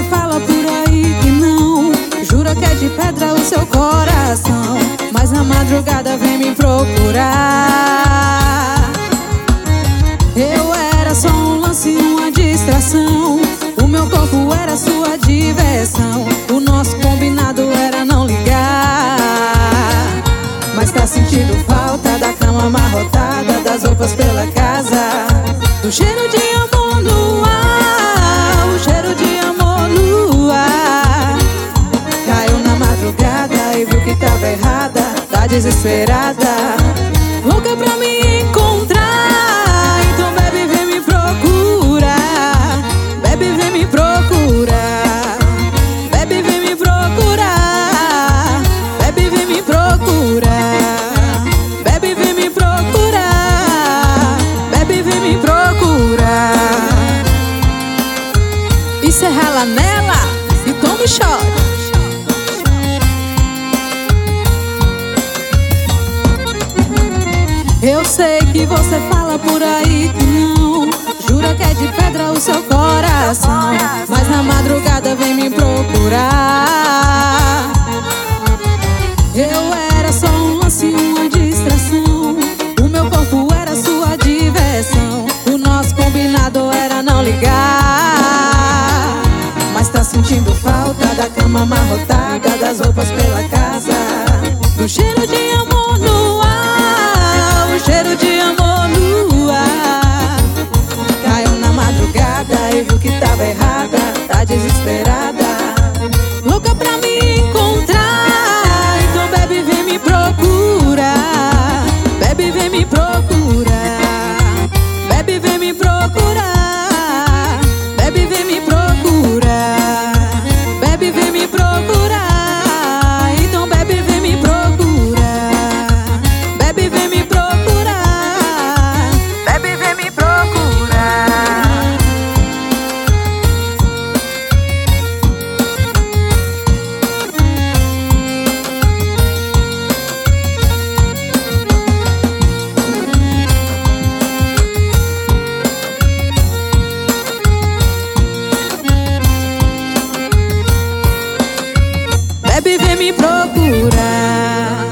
você fala por aí que não, jura que é de pedra o seu coração, mas na madrugada vem me procurar. Eu era só um lance, uma distração, o meu corpo era sua diversão, o nosso combinado era não ligar. Mas tá sentindo falta da cama amarrotada, das roupas pela casa, do cheiro de amor no ar, o cheiro de amor no ar. Caiu na madrugada e viu que tava errada, tá desesperada, louca pra me encontrar. Então bebe, vem me procurar, bebe, vem me procurar, bebe, vem me procurar, bebe, vem me procurar, bebe, vem me procurar, bebe, vem me procurar. E cê rala nela e toma um shot. Eu sei que você fala por aí que não, jura que é de pedra o seu coração, mas na madrugada vem me procurar. Eu era só um lance, uma distração, o meu corpo era sua diversão, o nosso combinado era não ligar. Mas tá sentindo falta da cama amarrotada, das roupas pela casa, do cheiro de amor no ar, o cheiro de amor no ar. Caiu na madrugada e viu que tava errada, tá desesperada, louca pra me encontrar. Então bebe, vem me procurar, bebe, vem me procurar, bebe, vem me procurar, bebe, vem me procurar, bebe, vem me procurar. Então bebe, vem me procurar, bebe, vem me procurar, bebe, vem me procurar. Bebe, vem me procurar.